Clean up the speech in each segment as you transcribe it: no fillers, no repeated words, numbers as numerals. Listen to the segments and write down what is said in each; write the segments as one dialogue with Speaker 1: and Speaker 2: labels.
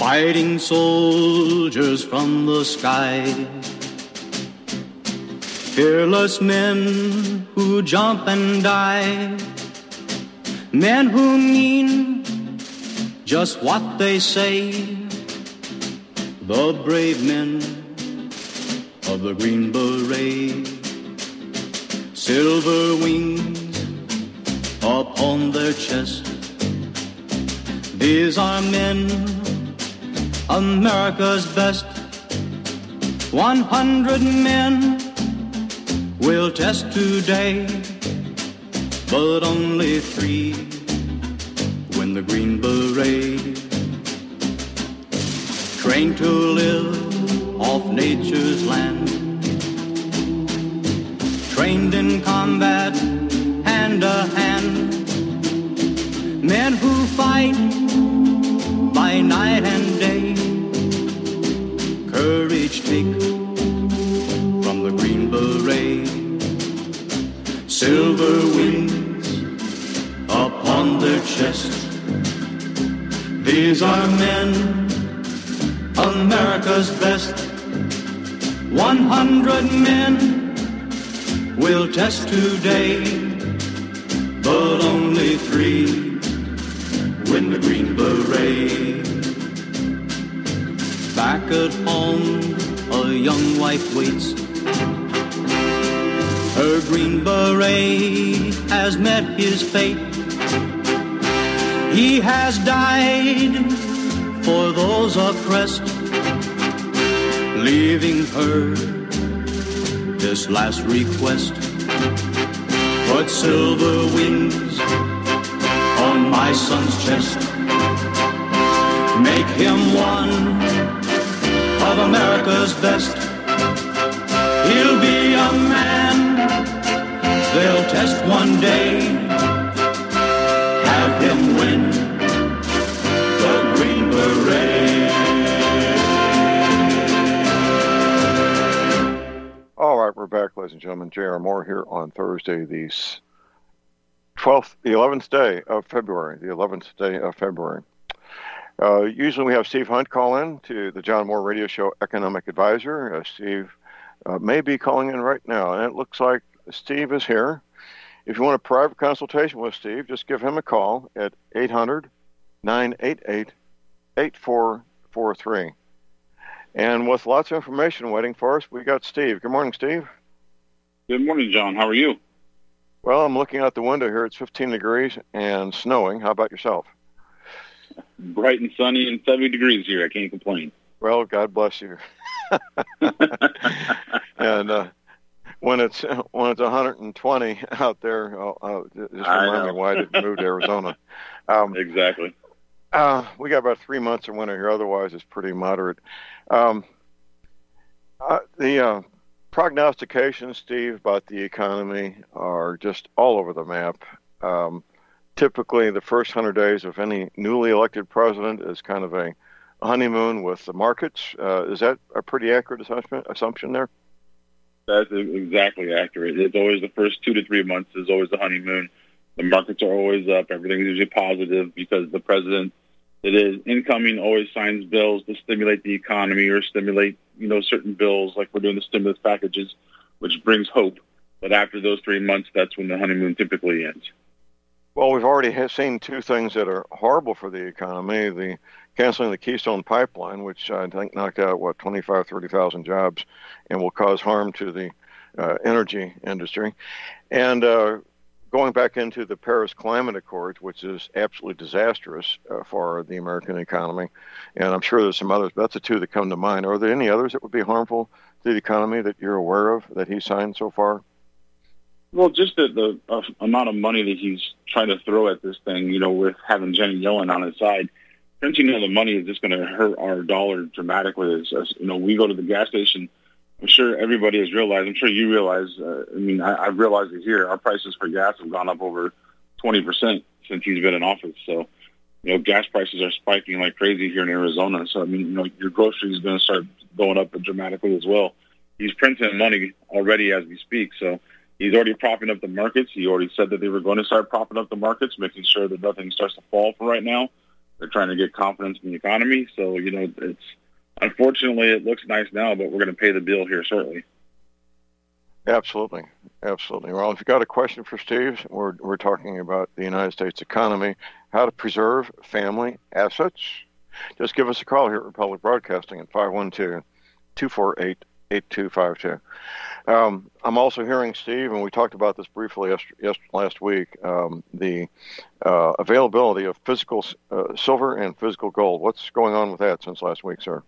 Speaker 1: fighting soldiers from the sky, fearless men who jump and die, men who mean just what they say, the brave men of the Green Beret, silver wings upon their chest. These are men, America's best. 100 men will test today, but only 3 win the Green Beret. Trained to live off nature's land, trained in combat hand to hand, men who fight by night and day, courage take from the Green Beret, silver wings upon their chest. These are men, America's best. 100 men will test today, but only 3 win the Green Beret. Back at home, a young wife waits. Her Green Beret has met his fate. He has died for those oppressed, leaving her this last request. Put silver wings on my son's chest. Make him one of America's best. He'll be a man they'll test one day. Have him win the Green Beret.
Speaker 2: All right, we're back, ladies and gentlemen. J.R. Moore here on Thursday, the 11th day of February. Usually we have Steve Hunt call in to the John Moore Radio Show Economic Advisor. Steve may be calling in right now, and it looks like Steve is here. If you want a private consultation with Steve, just give him a call at 800-988-8443. And with lots of information waiting for us, we got Steve. Good morning, Steve.
Speaker 3: Good morning, John. How are you?
Speaker 2: Well, I'm looking out the window here. It's 15 degrees and snowing. How about yourself?
Speaker 3: Bright and sunny and 70 degrees here. I can't complain.
Speaker 2: Well, God bless you. And when it's 120 out there, just remind me why I didn't move to Arizona.
Speaker 3: Exactly.
Speaker 2: We got about 3 months of winter here. Otherwise, it's pretty moderate. The prognostications, Steve, about the economy are just all over the map. Typically, the first 100 days of any newly elected president is kind of a honeymoon with the markets. Is that a pretty accurate assumption there?
Speaker 3: That's exactly accurate. It's always the first 2 to 3 months is always the honeymoon. The markets are always up. Everything is usually positive because the president that is incoming always signs bills to stimulate the economy or stimulate, certain bills like we're doing the stimulus packages, which brings hope. But after those 3 months, that's when the honeymoon typically ends.
Speaker 2: Well, we've already seen 2 things that are horrible for the economy. The canceling the Keystone Pipeline, which I think knocked out, 25,000, 30,000 jobs and will cause harm to the energy industry. And going back into the Paris Climate Accords, which is absolutely disastrous for the American economy. And I'm sure there's some others, but that's the 2 that come to mind. Are there any others that would be harmful to the economy that you're aware of that he signed so far?
Speaker 3: Well, just the amount of money that he's trying to throw at this thing, with having Jenny Yellen on his side, printing of the money is just going to hurt our dollar dramatically. As we go to the gas station, I'm sure everybody has realized, I'm sure you realize, I've realized it here, our prices for gas have gone up over 20% since he's been in office. So, gas prices are spiking like crazy here in Arizona. So, your groceries are going to start going up dramatically as well. He's printing money already as we speak. So, he's already propping up the markets. He already said that they were going to start propping up the markets, making sure that nothing starts to fall for right now. They're trying to get confidence in the economy. So, it's unfortunately it looks nice now, but we're going to pay the bill here shortly.
Speaker 2: Absolutely. Absolutely. Well, if you've got a question for Steve, we're talking about the United States economy, how to preserve family assets. Just give us a call here at Republic Broadcasting at 512-248-8252. I'm also hearing, Steve, and we talked about this briefly last week, the availability of physical silver and physical gold. What's going on with that since last week, sir?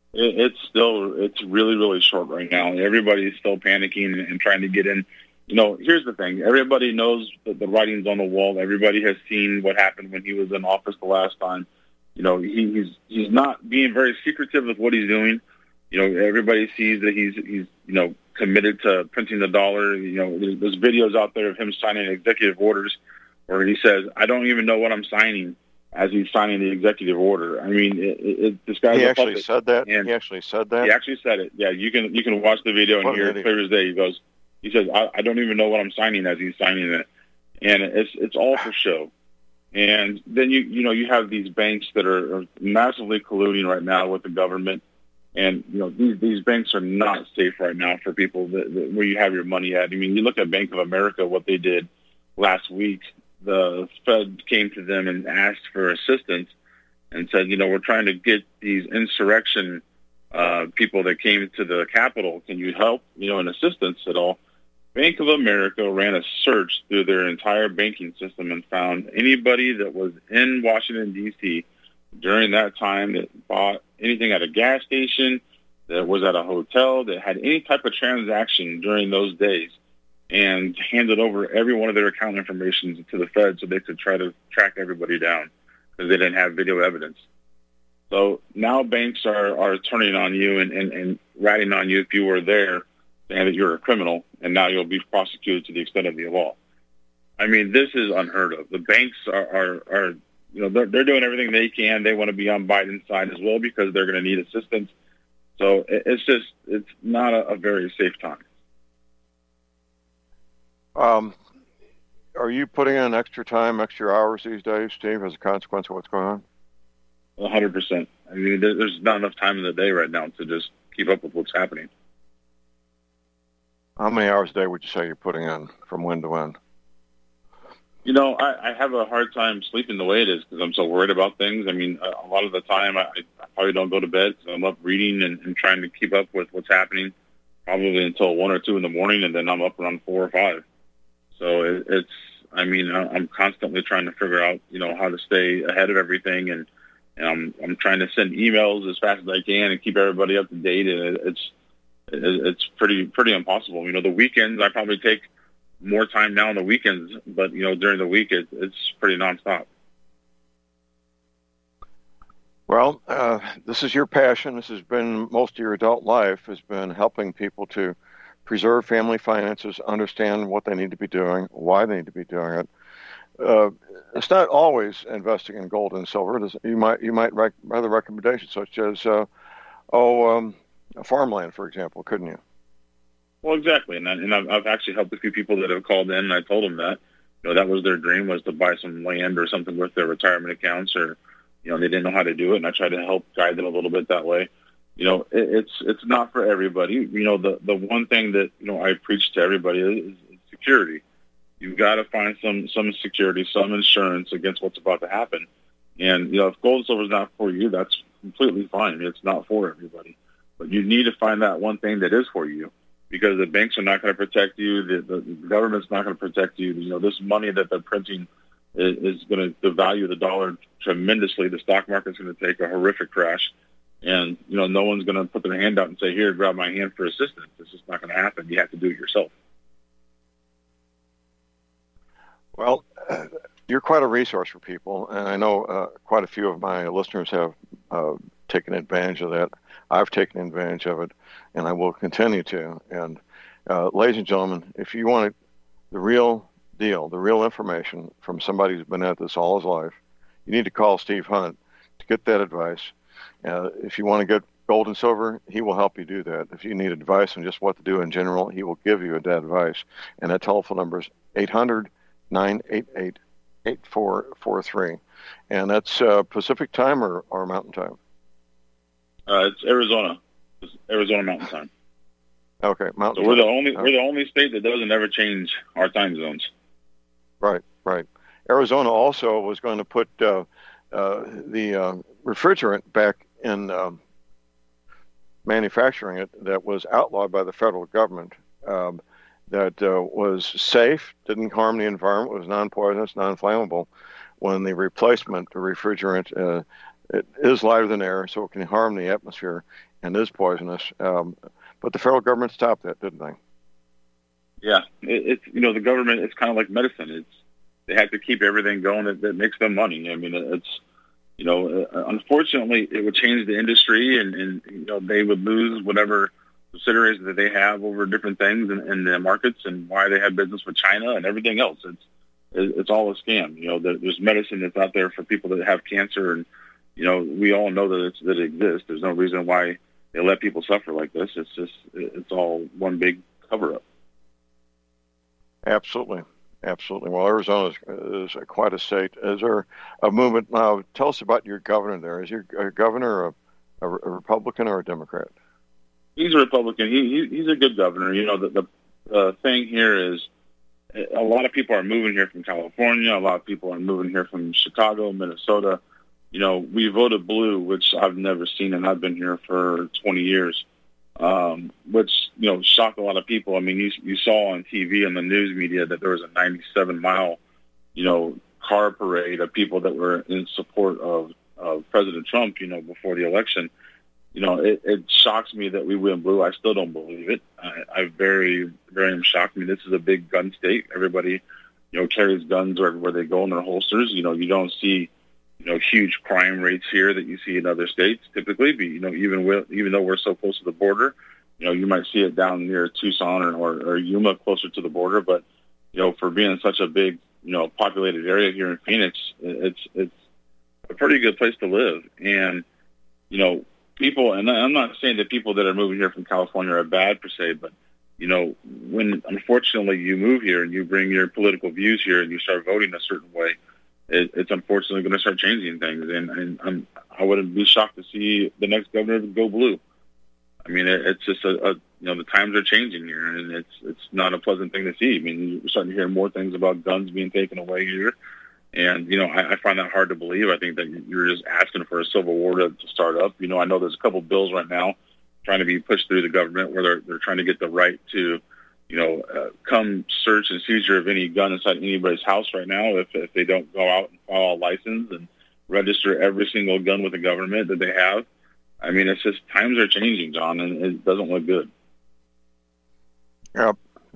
Speaker 3: It's really, really short right now. Everybody's still panicking and trying to get in. Here's the thing. Everybody knows the writing's on the wall. Everybody has seen what happened when he was in office the last time. He's not being very secretive with what he's doing. Everybody sees that he's committed to printing the dollar. There's videos out there of him signing executive orders where he says, "I don't even know what I'm signing," as he's signing the executive order. I mean, this guy's a puppet.
Speaker 2: He actually said that? He actually said that?
Speaker 3: He actually said it. Yeah, you can watch the video and hear it clear as day. He says, I don't even know what I'm signing as he's signing it. And it's all for show. And then you have these banks that are massively colluding right now with the government. And, these banks are not safe right now for people where you have your money at. I mean, you look at Bank of America, what they did last week. The Fed came to them and asked for assistance and said, we're trying to get these insurrection people that came to the Capitol. Can you help, in assistance at all? Bank of America ran a search through their entire banking system and found anybody that was in Washington, D.C. during that time that bought anything at a gas station, that was at a hotel, that had any type of transaction during those days, and handed over every one of their account information to the Fed so they could try to track everybody down because they didn't have video evidence. So now banks are turning on you and ratting on you if you were there, saying that you're a criminal, and now you'll be prosecuted to the extent of the law. I mean, this is unheard of. The banks are they're doing everything they can. They want to be on Biden's side as well because they're going to need assistance. So it's not a very safe time.
Speaker 2: Are you putting in extra time, extra hours these days, Steve, as a consequence of what's going on?
Speaker 3: 100%. I mean, there's not enough time in the day right now to just keep up with what's happening.
Speaker 2: How many hours a day would you say you're putting in from when to when?
Speaker 3: I have a hard time sleeping the way it is because I'm so worried about things. I mean, a lot of the time I probably don't go to bed because I'm up reading and trying to keep up with what's happening probably until 1 or 2 in the morning, and then I'm up around 4 or 5. So I'm constantly trying to figure out, how to stay ahead of everything, and I'm trying to send emails as fast as I can and keep everybody up to date, and it's pretty impossible. The weekends, I probably take more time now on the weekends, but, during the week, it's pretty nonstop.
Speaker 2: Well, this is your passion. This has been most of your adult life, has been helping people to preserve family finances, understand what they need to be doing, why they need to be doing it. It's not always investing in gold and silver. You might write other recommendations, such as farmland, for example, couldn't you?
Speaker 3: Well, exactly, and I've actually helped a few people that have called in, and I told them that that was their dream, was to buy some land or something with their retirement accounts, or they didn't know how to do it, and I tried to help guide them a little bit that way. It's not for everybody. The one thing that I preach to everybody is security. You've got to find some security, some insurance against what's about to happen. And if gold and silver is not for you, that's completely fine. It's not for everybody, but you need to find that one thing that is for you, because the banks are not going to protect you. The government's not going to protect you. This money that they're printing is going to devalue the dollar tremendously. The stock market's going to take a horrific crash. And, no one's going to put their hand out and say, here, grab my hand for assistance. It's just not going to happen. You have to do it yourself.
Speaker 2: Well, you're quite a resource for people, and I know quite a few of my listeners have taken advantage of that. I've taken advantage of it, and I will continue to. And ladies and gentlemen, if you want the real deal, the real information from somebody who's been at this all his life, you need to call Steve Hunt to get that advice. If you want to get gold and silver, he will help you do that. If you need advice on just what to do in general, he will give you that advice. And that telephone number is 800-988-2252. 8443, and that's Pacific time or Mountain time.
Speaker 3: It's Arizona. It's Arizona Mountain Time.
Speaker 2: Okay, Mountain.
Speaker 3: So we're the only state that doesn't ever change our time zones.
Speaker 2: Right. Arizona also was going to put the refrigerant back in manufacturing it that was outlawed by the federal government. That was safe, didn't harm the environment, was non-poisonous, non-flammable. When the replacement, the refrigerant, it is lighter than air, so it can harm the atmosphere and is poisonous. But the federal government stopped that, didn't they?
Speaker 3: Yeah, it's the government. It's kind of like medicine. They have to keep everything going that makes them money. I mean, it's unfortunately, it would change the industry, and they would lose whatever subsidiaries that they have over different things in the markets, and why they have business with China and everything else. It's all a scam. There's medicine that's out there for people that have cancer, and we all know that it exists. There's no reason why they let people suffer like this. It's all one big cover-up.
Speaker 2: Absolutely. Well, Arizona is quite a state. Is there a movement now? Tell us about your governor there. Is your governor a Republican or a Democrat?
Speaker 3: He's a Republican. He's a good governor. The thing here is a lot of people are moving here from California. A lot of people are moving here from Chicago, Minnesota. We voted blue, which I've never seen, and I've been here for 20 years, which, shocked a lot of people. I mean, you saw on TV and the news media that there was a 97-mile, car parade of people that were in support of President Trump, before the election. It shocks me that we went blue. I still don't believe it. I very, very am shocked. I mean, this is a big gun state. Everybody, carries guns where they go in their holsters. You don't see huge crime rates here that you see in other states typically. But, even though we're so close to the border, you might see it down near Tucson or Yuma, closer to the border. But, for being such a big, populated area here in Phoenix, it's a pretty good place to live. And, people, and I'm not saying that people that are moving here from California are bad per se, but, when unfortunately you move here and you bring your political views here and you start voting a certain way, it's unfortunately going to start changing things, and I wouldn't be shocked to see the next governor go blue. I mean, it's just the times are changing here, and it's not a pleasant thing to see. I mean, you're starting to hear more things about guns being taken away here, and I find that hard to believe. I think that you're just asking for a civil war to start up. I know there's a couple bills right now trying to be pushed through the government where they're trying to get the right to come search and seizure of any gun inside anybody's house right now if they don't go out and file a license and register every single gun with the government that they have. I mean, it's just times are changing, John, and it doesn't look good.
Speaker 2: Yep.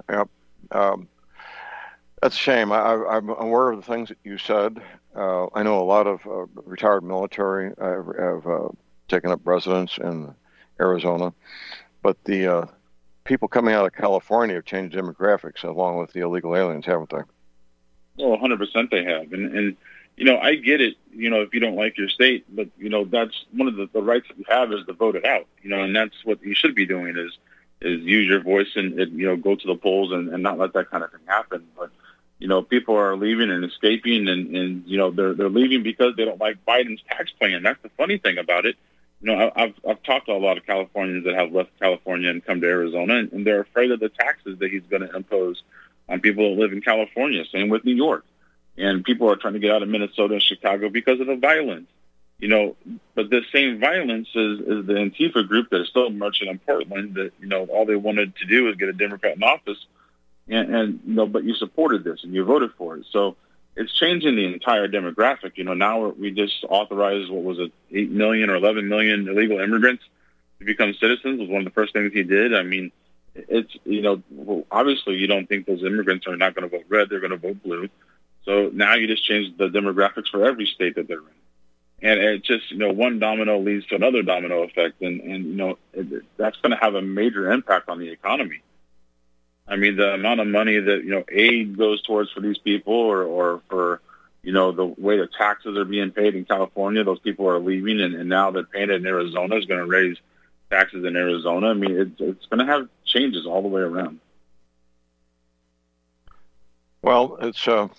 Speaker 2: That's a shame. I'm aware of the things that you said. I know a lot of retired military have taken up residence in Arizona, but the people coming out of California have changed demographics along with the illegal aliens, haven't they?
Speaker 3: Well, 100% they have. And I get it, if you don't like your state, but, that's one of the rights that you have is to vote it out, and that's what you should be doing is use your voice and go to the polls and not let that kind of thing happen. But, people are leaving and escaping and they're leaving because they don't like Biden's tax plan. That's the funny thing about it. I've talked to a lot of Californians that have left California and come to Arizona, and they're afraid of the taxes that he's going to impose on people that live in California. Same with New York. And people are trying to get out of Minnesota and Chicago because of the violence. But this same violence is the Antifa group that is still marching in Portland that, all they wanted to do is get a Democrat in office. And but you supported this and you voted for it. So it's changing the entire demographic. Now we just authorized, 8 million or 11 million illegal immigrants to become citizens was one of the first things he did. I mean, it's, obviously you don't think those immigrants are not going to vote red. They're going to vote blue. So now you just change the demographics for every state that they're in. And it just, one domino leads to another domino effect. And that's going to have a major impact on the economy. I mean, the amount of money that, aid goes towards for these people or for, the way the taxes are being paid in California, those people are leaving. And now they're paying it in Arizona is going to raise taxes in Arizona. I mean, it's going to have changes all the way around.
Speaker 2: Well, it's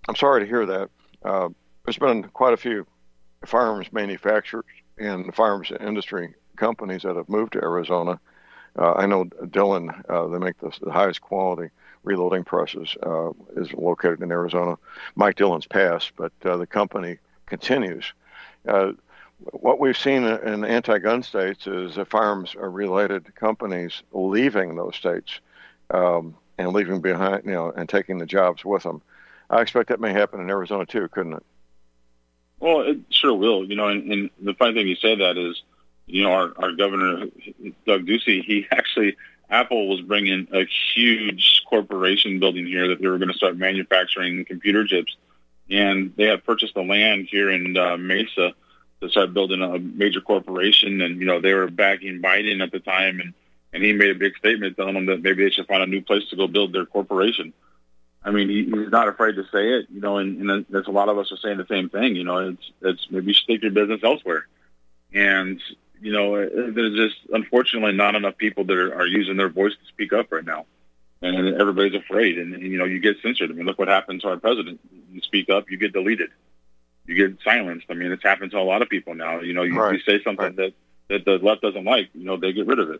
Speaker 2: I'm sorry to hear that. There's been quite a few firearms manufacturers and firearms industry companies that have moved to Arizona. I know Dillon, they make the highest quality reloading presses, is located in Arizona. Mike Dillon's passed, but the company continues. What we've seen in anti-gun states is that firearms related companies leaving those states and leaving behind, and taking the jobs with them. I expect that may happen in Arizona too, couldn't it?
Speaker 3: Well, it sure will. And the funny thing you say that is, our governor, Doug Ducey, Apple was bringing a huge corporation building here that they were going to start manufacturing computer chips. And they had purchased the land here in Mesa to start building a major corporation. And, they were backing Biden at the time. And he made a big statement telling them that maybe they should find a new place to go build their corporation. I mean, he's not afraid to say it, and there's a lot of us are saying the same thing. It's maybe you should take your business elsewhere. And, there's just unfortunately not enough people that are using their voice to speak up right now. And everybody's afraid. And you get censored. I mean, look what happened to our president. You speak up, you get deleted. You get silenced. I mean, it's happened to a lot of people now. You say something that the left doesn't like, they get rid of it.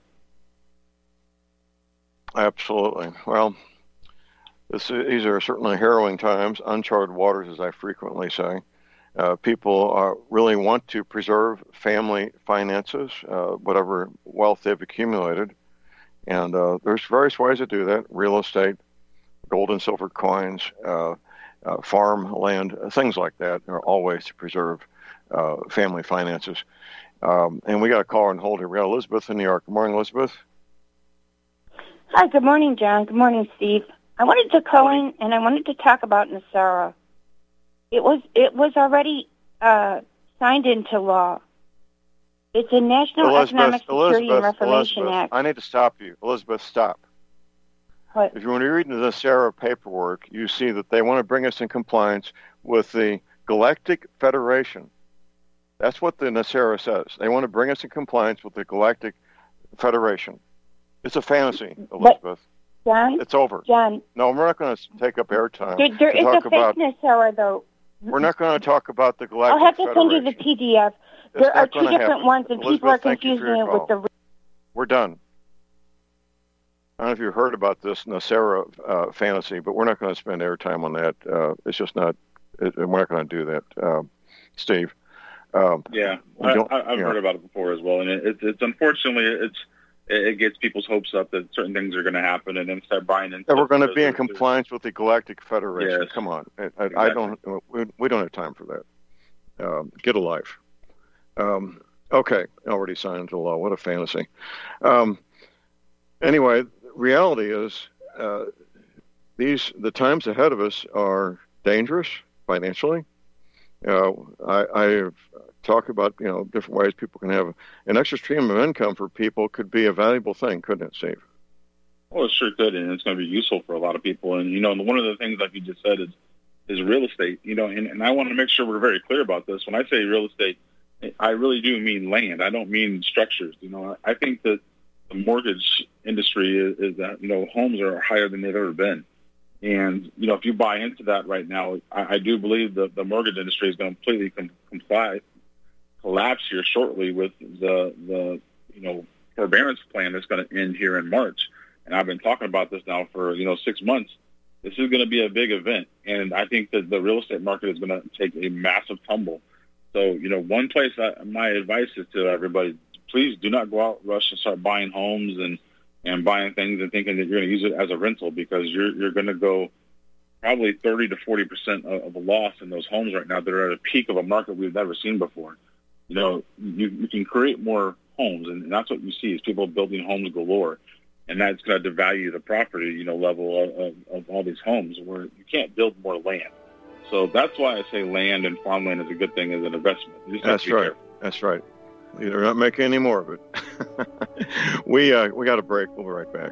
Speaker 2: Absolutely. Well, these are certainly harrowing times, uncharted waters, as I frequently say. People really want to preserve family finances, whatever wealth they've accumulated. And there's various ways to do that: real estate, gold and silver coins, farm land, things like that are all ways to preserve family finances. And we got a caller on hold here. We got Elizabeth in New York. Good morning, Elizabeth.
Speaker 4: Hi, good morning, John. Good morning, Steve. I wanted to call in and I wanted to talk about NESARA. It was already signed into law. It's a National Economic Security and Reformation Act.
Speaker 2: I need to stop you. Elizabeth, stop.
Speaker 4: What?
Speaker 2: If you want to read the NESARA paperwork, you see that they want to bring us in compliance with the Galactic Federation. That's what the NESARA says. They want to bring us in compliance with the Galactic Federation. It's a fantasy, Elizabeth.
Speaker 4: John?
Speaker 2: It's over.
Speaker 4: John?
Speaker 2: No, we're not going to take up airtime.
Speaker 4: There is a fake NESARA, though.
Speaker 2: We're not going to talk about the Galactic
Speaker 4: I'll have to
Speaker 2: Federation.
Speaker 4: send you the PDF. There are two different ones, and
Speaker 2: Elizabeth,
Speaker 4: people are confusing it with the...
Speaker 2: We're done. I don't know if you heard about this NESARA fantasy, but we're not going to spend airtime on that. It's just not... we're not going to do that, Steve.
Speaker 3: Yeah, I've heard about it before as well, and it's unfortunately it gets people's hopes up that certain things are going to happen, and then start buying into.
Speaker 2: We're going to be in compliance with the Galactic Federation. Yes. Come on,
Speaker 3: Exactly.
Speaker 2: We don't have time for that. Get a life. Okay, already signed into law. What a fantasy. Anyway, reality is the times ahead of us are dangerous financially. I have talked about different ways people can have an extra stream of income for people. Could be a valuable thing, couldn't it, Steve?
Speaker 3: Well, it sure could, and it's going to be useful for a lot of people. And one of the things, like you just said, is real estate. And I want to make sure we're very clear about this. When I say real estate, I really do mean land. I don't mean structures. I think that the mortgage industry is that homes are higher than they've ever been. And, if you buy into that right now, I do believe that the mortgage industry is going to completely collapse here shortly with the forbearance plan that's going to end here in March. And I've been talking about this now for, 6 months. This is going to be a big event. And I think that the real estate market is going to take a massive tumble. So, one place, my advice is to everybody, please do not go out, rush and start buying homes and buying things and thinking that you're going to use it as a rental, because you're going to go probably 30 to 40% of a loss in those homes right now that are at a peak of a market we've never seen before. You can create more homes, and that's what you see is people building homes galore, and that's going to devalue the property, level of all these homes where you can't build more land. So that's why I say land and farmland is a good thing as an investment.
Speaker 2: That's right. Careful. That's right. You're not making any more of it. We got a break. We'll be right back.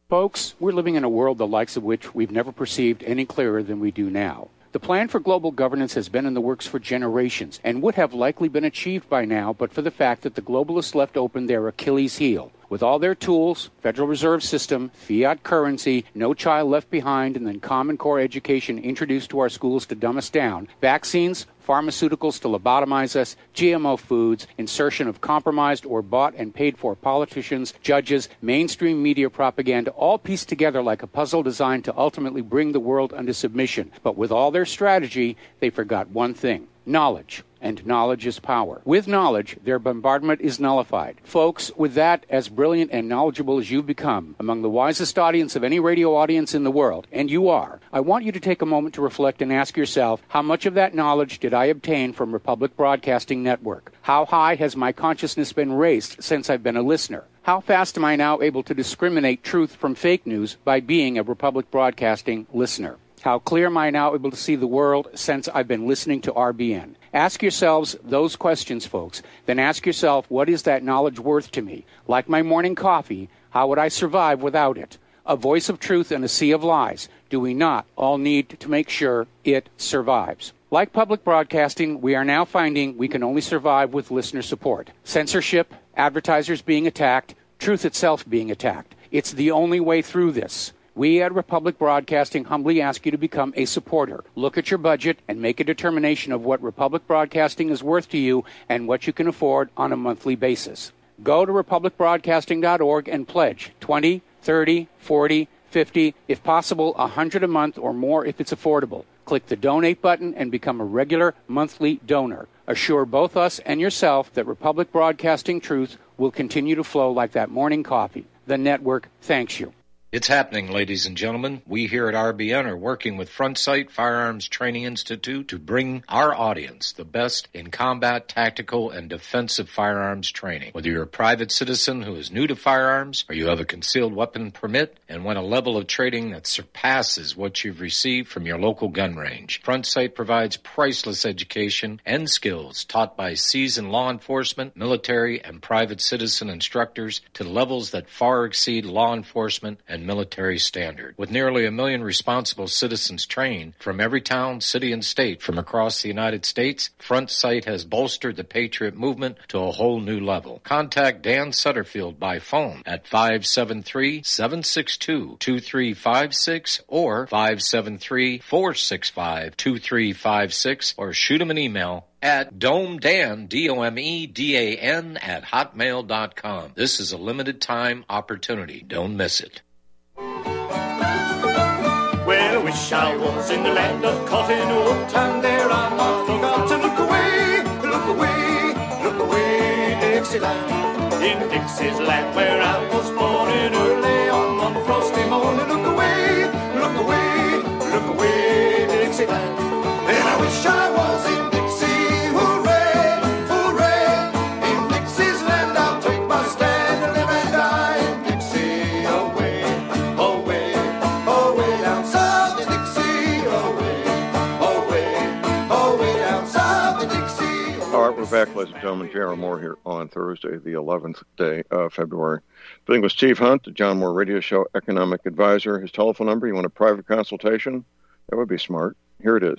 Speaker 5: Folks, we're living in a world the likes of which we've never perceived any clearer than we do now. The plan for global governance has been in the works for generations and would have likely been achieved by now but for the fact that the globalists left open their Achilles heel. With all their tools, Federal Reserve System, fiat currency, no child left behind, and then Common Core education introduced to our schools to dumb us down, vaccines, pharmaceuticals to lobotomize us, GMO foods, insertion of compromised or bought and paid for politicians, judges, mainstream media propaganda, all pieced together like a puzzle designed to ultimately bring the world under submission. But with all their strategy, they forgot one thing: knowledge. And knowledge is power. With knowledge, their bombardment is nullified. Folks, with that, as brilliant and knowledgeable as you've become, among the wisest audience of any radio audience in the world, and you are, I want you to take a moment to reflect and ask yourself, how much of that knowledge did I obtain from Republic Broadcasting Network? How high has my consciousness been raised since I've been a listener? How fast am I now able to discriminate truth from fake news by being a Republic Broadcasting listener? How clear am I now able to see the world since I've been listening to RBN? Ask yourselves those questions, folks. Then ask yourself, what is that knowledge worth to me? Like my morning coffee, how would I survive without it? A voice of truth in a sea of lies. Do we not all need to make sure it survives? Like public broadcasting, we are now finding we can only survive with listener support. Censorship, advertisers being attacked, truth itself being attacked. It's the only way through this. We at Republic Broadcasting humbly ask you to become a supporter. Look at your budget and make a determination of what Republic Broadcasting is worth to you and what you can afford on a monthly basis. Go to republicbroadcasting.org and pledge $20, $30, $40, $50, if possible, $100 a month or more if it's affordable. Click the donate button and become a regular monthly donor. Assure both us and yourself that Republic Broadcasting truth will continue to flow like that morning coffee. The network thanks you.
Speaker 6: It's happening, ladies and gentlemen. We here at RBN are working with Front Sight Firearms Training Institute to bring our audience the best in combat, tactical, and defensive firearms training. Whether you're a private citizen who is new to firearms or you have a concealed weapon permit and want a level of training that surpasses what you've received from your local gun range, Front Sight provides priceless education and skills taught by seasoned law enforcement, military, and private citizen instructors to levels that far exceed law enforcement and military standard. With nearly 1 million responsible citizens trained from every town, city, and state from across the United States, Front Sight has bolstered the Patriot movement to a whole new level. Contact Dan Sutterfield by phone at 573-762-2356 or 573-465-2356 or shoot him an email at domedan, DOMEDAN, at hotmail.com. This is a limited time opportunity. Don't miss it.
Speaker 1: Well, I wish I was in the land of cotton wool, and there I not forgot to look away, Dixieland. In Dixie's land where I was born in early on one frosty morning, look away, Dixieland. And I wish I was in Dixie, hooray, hooray. In Dixie's land I'll take my stand and live and die in Dixie, away, away, away down south in Dixie, away, away, away down south in Dixie.
Speaker 2: All right, we're back, ladies and gentlemen. J.R. Moore here on Thursday, the 11th day of February. Speaking with Steve Hunt, the John Moore Radio Show economic advisor. His telephone number, you want a private consultation? That would be smart. Here it is,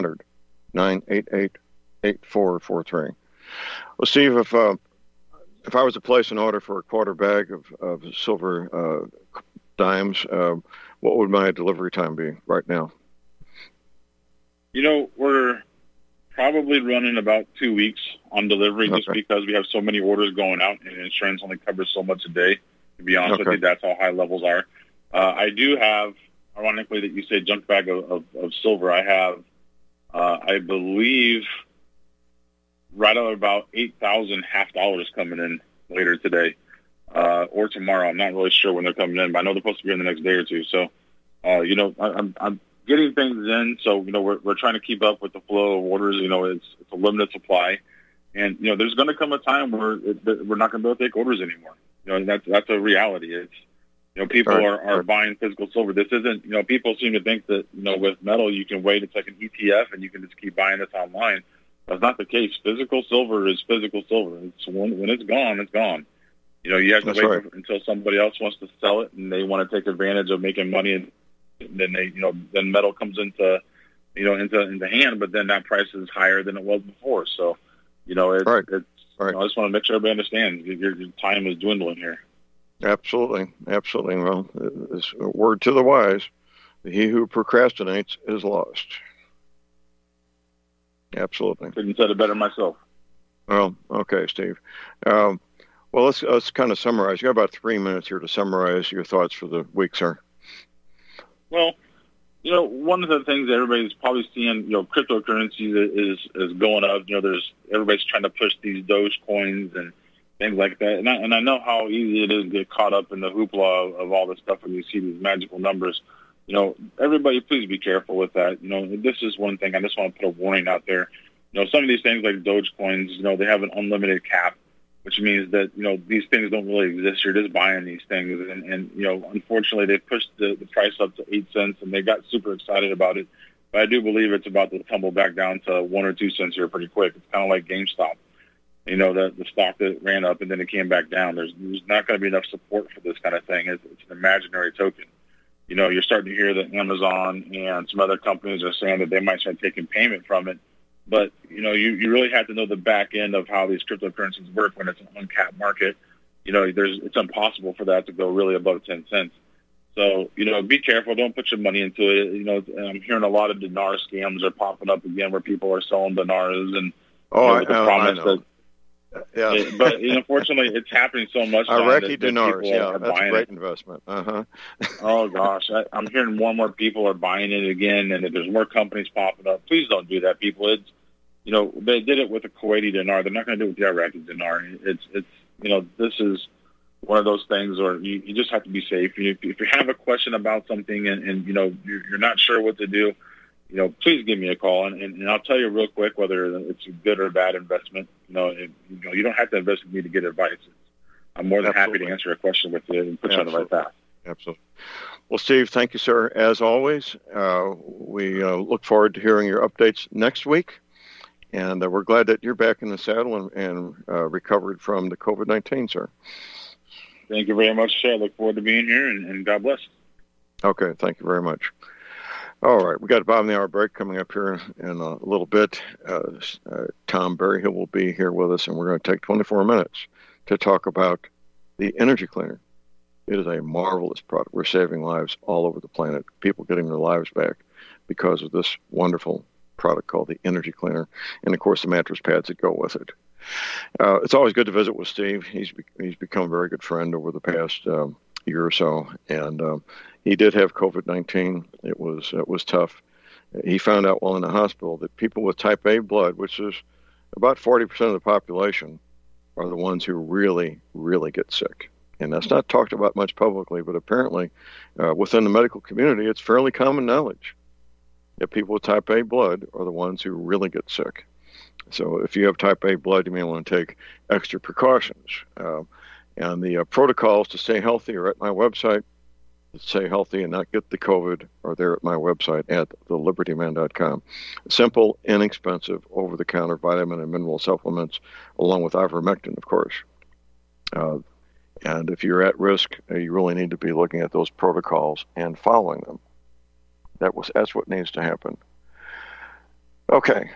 Speaker 2: 800-988-8443. Well, Steve, if I was to place an order for a quarter bag of silver dimes, what would my delivery time be right now?
Speaker 3: You know, we're probably running about 2 weeks on delivery just because we have so many orders going out and insurance only covers so much a day. To be honest with you, that's how high levels are. I do have, ironically, that you say junk bag of silver. I have, I believe, right at about $8,000 coming in later today or tomorrow. I'm not really sure when they're coming in, but I know they're supposed to be in the next day or two. So, you know, I'm getting things in. So, you know, we're trying to keep up with the flow of orders. You know, it's a limited supply. And, you know, there's going to come a time where we're not going to be able to take orders anymore. You know, and that's a reality. It's, you know, people are buying physical silver. This isn't, you know, people seem to think that, you know, with metal you can wait. It's like an ETF and you can just keep buying this online. That's not the case. Physical silver is physical silver. It's when it's gone, it's gone. You have to
Speaker 2: That's
Speaker 3: wait
Speaker 2: right.
Speaker 3: until somebody else wants to sell it, and they want to take advantage of making money, and then then metal comes into hand, but then that price is higher than it was before. So, it's
Speaker 2: Right.
Speaker 3: I just want to make sure everybody understands your time is dwindling here.
Speaker 2: Absolutely. Well, this word to the wise: he who procrastinates is lost. Absolutely.
Speaker 3: Couldn't have said it better myself.
Speaker 2: Well, okay, Steve. Well, let's kind of summarize. You got about 3 minutes here to summarize your thoughts for the week, sir.
Speaker 3: Well, one of the things that everybody's probably seeing, cryptocurrency is going up. Everybody's trying to push these Doge coins and things like that. And I know how easy it is to get caught up in the hoopla of all this stuff when you see these magical numbers. Everybody, please be careful with that. This is one thing. I just want to put a warning out there. Some of these things like Doge coins, they have an unlimited cap, which means that, these things don't really exist. You're just buying these things. And unfortunately, they pushed the price up to 8 cents, and they got super excited about it. But I do believe it's about to tumble back down to 1 or 2 cents here pretty quick. It's kind of like GameStop. The stock that ran up and then it came back down. There's not going to be enough support for this kind of thing. It's an imaginary token. You're starting to hear that Amazon and some other companies are saying that they might start taking payment from it. But, you really have to know the back end of how these cryptocurrencies work when it's an uncapped market. It's impossible for that to go really above 10 cents. So, be careful. Don't put your money into it. I'm hearing a lot of dinar scams are popping up again where people are selling dinars and with the promise
Speaker 2: I know.
Speaker 3: that. Yeah. But unfortunately, it's happening so much.
Speaker 2: Iraqi dinars,
Speaker 3: yeah,
Speaker 2: that's a great investment. Uh-huh.
Speaker 3: Oh, gosh. I'm hearing more and more people are buying it again, and there's more companies popping up. Please don't do that, people. It's, they did it with the Kuwaiti dinar. They're not going to do it with the Iraqi dinar. It's this is one of those things where you just have to be safe. If you have a question about something and you're not sure what to do, please give me a call, and I'll tell you real quick whether it's a good or a bad investment. You don't have to invest with me to get advice. I'm more than happy to answer a question with you and put you on the right path.
Speaker 2: Absolutely. Well, Steve, thank you, sir, as always. We look forward to hearing your updates next week, and we're glad that you're back in the saddle and recovered from the COVID-19, sir.
Speaker 3: Thank you very much, sir. I look forward to being here, and God bless.
Speaker 2: Okay, thank you very much. All right, we got a bottom of the hour break coming up here in a little bit. Tom Berryhill will be here with us, and we're going to take 24 minutes to talk about the Energy Cleaner. It is a marvelous product. We're saving lives all over the planet, people getting their lives back because of this wonderful product called the Energy Cleaner, and, of course, the mattress pads that go with it. It's always good to visit with Steve. He's become a very good friend over the past year or so, and he did have COVID-19. It was tough. He found out while in the hospital that people with type A blood, which is about 40% of the population, are the ones who really, really get sick. And that's not talked about much publicly, but apparently within the medical community, it's fairly common knowledge that people with type A blood are the ones who really get sick. So if you have type A blood, you may want to take extra precautions. And the protocols to stay healthy are at my website. Stay healthy and not get the COVID are there at my website at thelibertyman.com. Simple, inexpensive, over-the-counter vitamin and mineral supplements, along with ivermectin, of course. And if you're at risk, you really need to be looking at those protocols and following them. That's what needs to happen. Okay.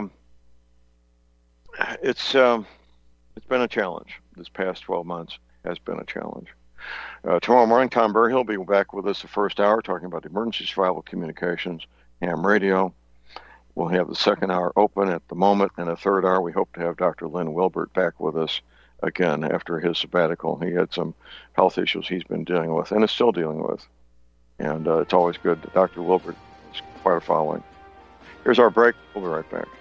Speaker 2: It's been a challenge. This past 12 months has been a challenge. Tomorrow morning, Tom Berryhill will be back with us the first hour talking about emergency survival communications, ham radio. We'll have the second hour open at the moment, and the third hour we hope to have Dr. Lynn Wilbert back with us again after his sabbatical. He had some health issues he's been dealing with and is still dealing with. And it's always good that Dr. Wilbert is quite a following. Here's our break. We'll be right back.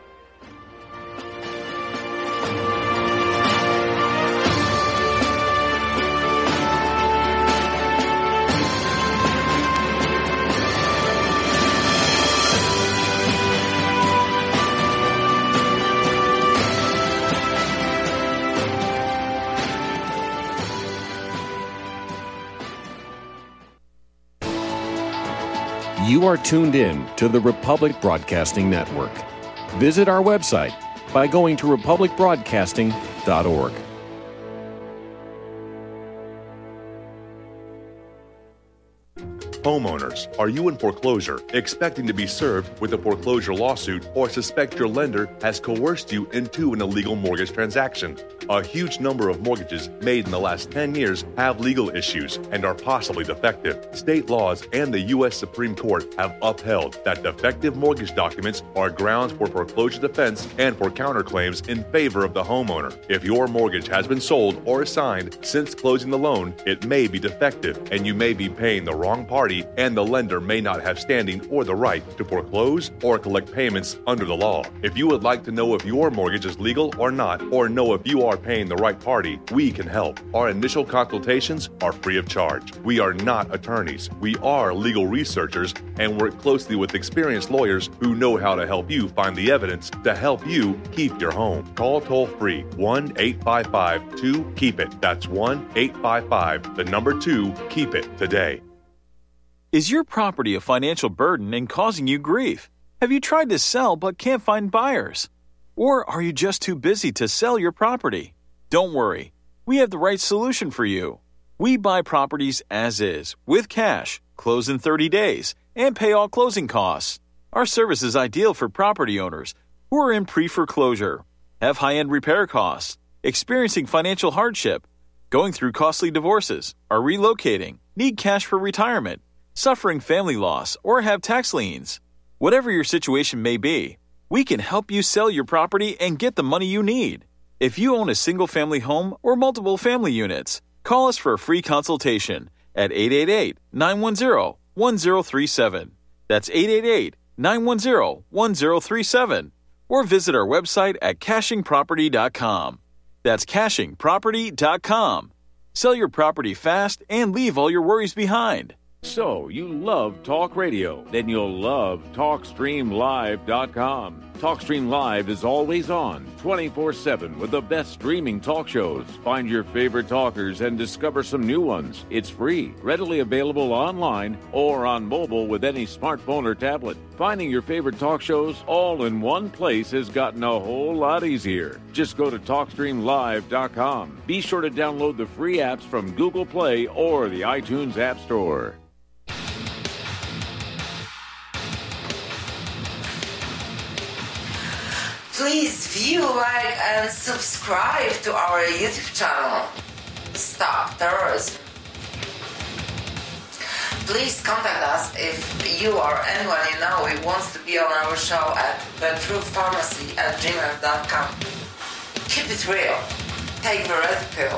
Speaker 7: You are tuned in to the Republic Broadcasting Network. Visit our website by going to republicbroadcasting.org.
Speaker 8: Homeowners, are you in foreclosure, expecting to be served with a foreclosure lawsuit, or suspect your lender has coerced you into an illegal mortgage transaction? A huge number of mortgages made in the last 10 years have legal issues and are possibly defective. State laws and the U.S. Supreme Court have upheld that defective mortgage documents are grounds for foreclosure defense and for counterclaims in favor of the homeowner. If your mortgage has been sold or assigned since closing the loan, it may be defective and you may be paying the wrong party, and the lender may not have standing or the right to foreclose or collect payments under the law. If you would like to know if your mortgage is legal or not, or know if you are paying the right party, we can help. Our initial consultations are free of charge. We are not attorneys. We are legal researchers and work closely with experienced lawyers who know how to help you find the evidence to help you keep your home. Call toll-free 1-855-2-KEEP-IT. That's 1-855-2-KEEP-IT today.
Speaker 9: Is your property a financial burden and causing you grief? Have you tried to sell but can't find buyers? Or are you just too busy to sell your property? Don't worry. We have the right solution for you. We buy properties as is, with cash, close in 30 days, and pay all closing costs. Our service is ideal for property owners who are in pre-foreclosure, have high-end repair costs, experiencing financial hardship, going through costly divorces, are relocating, need cash for retirement, suffering family loss, or have tax liens. Whatever your situation may be, we can help you sell your property and get the money you need. If you own a single-family home or multiple family units, call us for a free consultation at 888-910-1037. That's 888-910-1037. Or visit our website at cachingproperty.com. That's cachingproperty.com. Sell your property fast and leave all your worries behind.
Speaker 10: So, you love talk radio? Then you'll love TalkStreamLive.com. TalkStream Live is always on, 24/7, with the best streaming talk shows. Find your favorite talkers and discover some new ones. It's free, readily available online or on mobile with any smartphone or tablet. Finding your favorite talk shows all in one place has gotten a whole lot easier. Just go to TalkStreamLive.com. Be sure to download the free apps from Google Play or the iTunes App Store.
Speaker 11: Please view, like, and subscribe to our YouTube channel. Stop Terrorism. Please contact us if you or anyone you know who wants to be on our show at thetruthpharmacy@gmail.com. Keep it real. Take the red pill.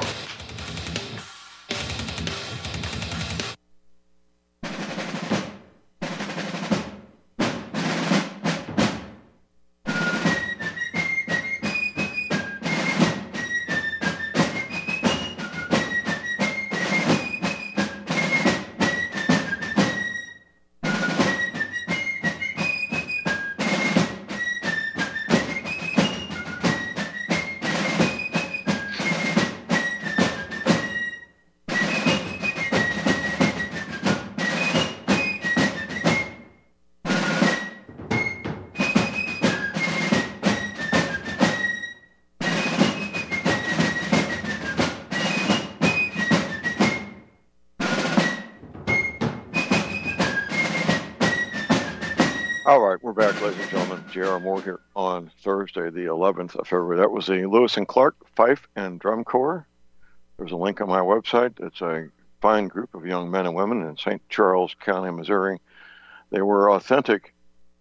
Speaker 2: All right, we're back, ladies and gentlemen. J.R. Moore here on Thursday, the 11th of February. That was the Lewis and Clark Fife and Drum Corps. There's a link on my website. It's a fine group of young men and women in St. Charles County, Missouri. They were authentic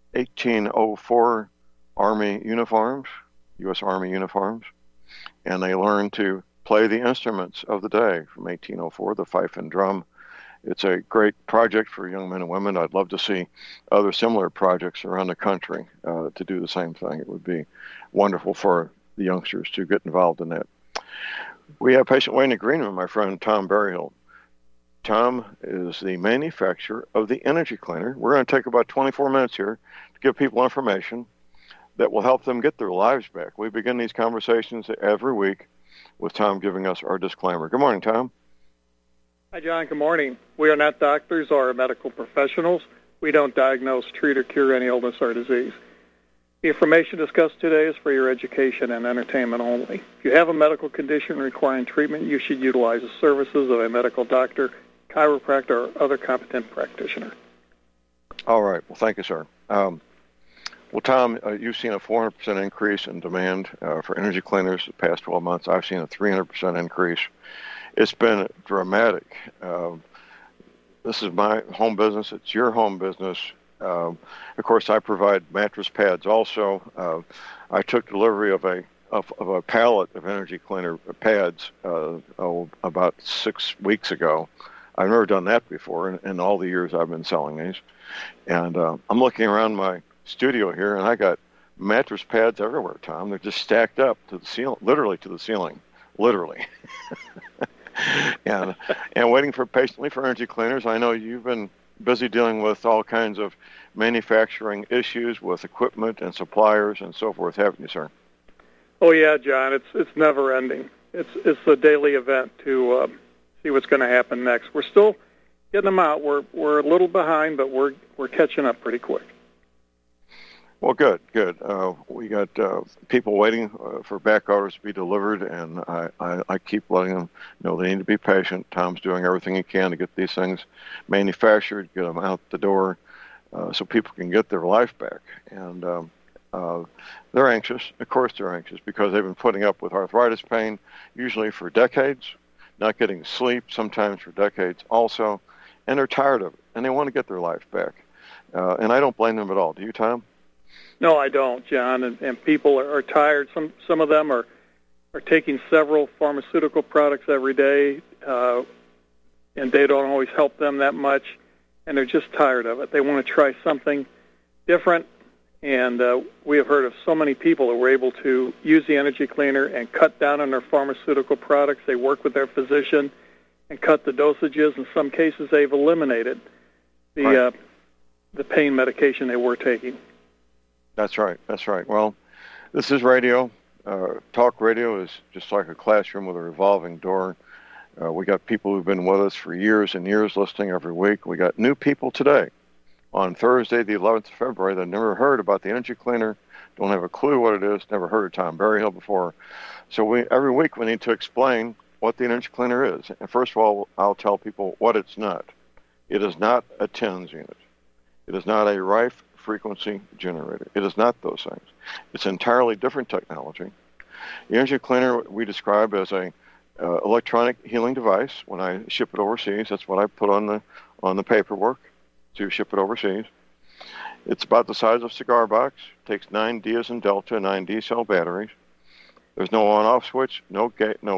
Speaker 2: 1804 Army uniforms, U.S. Army uniforms, and they learned to play the instruments of the day from 1804, the fife and drum. It's a great project for young men and women. I'd love to see other similar projects around the country to do the same thing. It would be wonderful for the youngsters to get involved in that. We have patient waiting in the green room, my friend Tom Berryhill. Tom is the manufacturer of the Energy Cleaner. We're going to take about 24 minutes here to give people information that will help them get their lives back. We begin these conversations every week with Tom giving us our disclaimer. Good morning, Tom.
Speaker 12: Hi, John. Good morning. We are not doctors or medical professionals. We don't diagnose, treat, or cure any illness or disease. The information discussed today is for your education and entertainment only. If you have a medical condition requiring treatment, you should utilize the services of a medical doctor, chiropractor or other competent practitioner.
Speaker 2: All right. Well, thank you, sir. Well, Tom, you've seen a 400% increase in demand for energy cleaners the past 12 months. I've seen a 300% increase. It's been dramatic. This is my home business. It's your home business. Of course, I provide mattress pads also. I took delivery of a pallet of energy cleaner pads about 6 weeks ago. I've never done that before in all the years I've been selling these. And I'm looking around my studio here, and I got mattress pads everywhere, Tom. They're just stacked up to the ceiling, literally to the ceiling, literally. and waiting patiently for energy cleaners. I know you've been busy dealing with all kinds of manufacturing issues with equipment and suppliers and so forth, haven't you, sir?
Speaker 12: Oh yeah, John. It's never ending. It's a daily event to see what's going to happen next. We're still getting them out. We're a little behind, but we're catching up pretty quick.
Speaker 2: Well, good. We got people waiting for back orders to be delivered, and I keep letting them know they need to be patient. Tom's doing everything he can to get these things manufactured, get them out the door, so people can get their life back. And they're anxious. Of course they're anxious, because they've been putting up with arthritis pain, usually for decades, not getting sleep, sometimes for decades also, and they're tired of it, and they want to get their life back. And I don't blame them at all. Do you, Tom?
Speaker 12: No, I don't, John. And people are tired. Some of them are taking several pharmaceutical products every day, and they don't always help them that much, and they're just tired of it. They want to try something different, and we have heard of so many people who were able to use the energy cleaner and cut down on their pharmaceutical products. They work with their physician and cut the dosages. In some cases, they've eliminated the pain medication they were taking.
Speaker 2: That's right. Well, this is radio. Talk radio is just like a classroom with a revolving door. We got people who've been with us for years and years listening every week. We got new people today on Thursday, the 11th of February, that never heard about the energy cleaner, don't have a clue what it is, never heard of Tom Berryhill before. So every week we need to explain what the energy cleaner is. And first of all, I'll tell people what it's not. It is not a TENS unit. It is not a Rife frequency generator. It is not those things. It's entirely different technology. The energy cleaner we describe as a electronic healing device. When I ship it overseas, that's what I put on the paperwork to ship it overseas. It's about the size of a cigar box. Takes 9 D as in Delta, 9 D-cell batteries. There's no on-off switch, no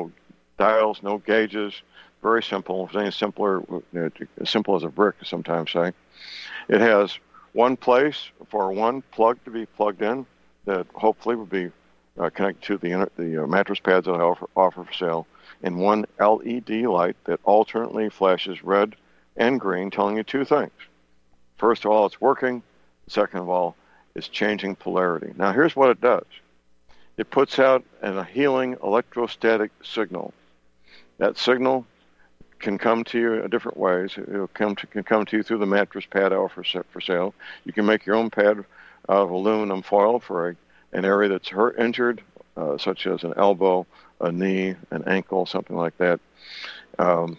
Speaker 2: dials, no gauges. Very simple. If it's any simpler, as simple as a brick, I sometimes say. It has one place for one plug to be plugged in that hopefully would be connected to the mattress pads that I offer for sale, and one LED light that alternately flashes red and green, telling you two things. First of all, it's working. Second of all, it's changing polarity. Now, here's what it does. It puts out a healing electrostatic signal. That signal can come to you in different ways. It can come to you through the mattress pad I offer for sale. You can make your own pad out of aluminum foil for an area that's injured, such as an elbow, a knee, an ankle, something like that. And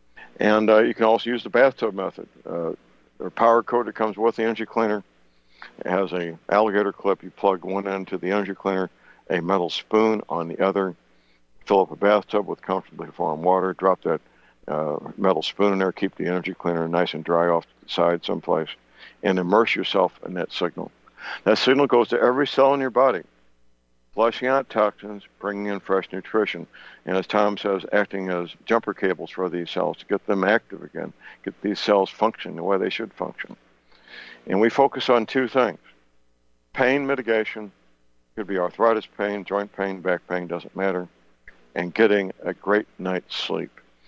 Speaker 2: you can also use the bathtub method. The power cord that comes with the energy cleaner. It has an alligator clip. You plug one end to the energy cleaner, a metal spoon on the other. Fill up a bathtub with comfortably warm water. Drop that metal spoon in there. Keep the energy cleaner nice and dry off to the side someplace. And immerse yourself in that signal. That signal goes to every cell in your body, flushing out toxins, bringing in fresh nutrition. And as Tom says, acting as jumper cables for these cells to get them active again, get these cells functioning the way they should function. And we focus on two things. Pain mitigation, could be arthritis pain, joint pain, back pain, doesn't matter, and getting a great night's sleep.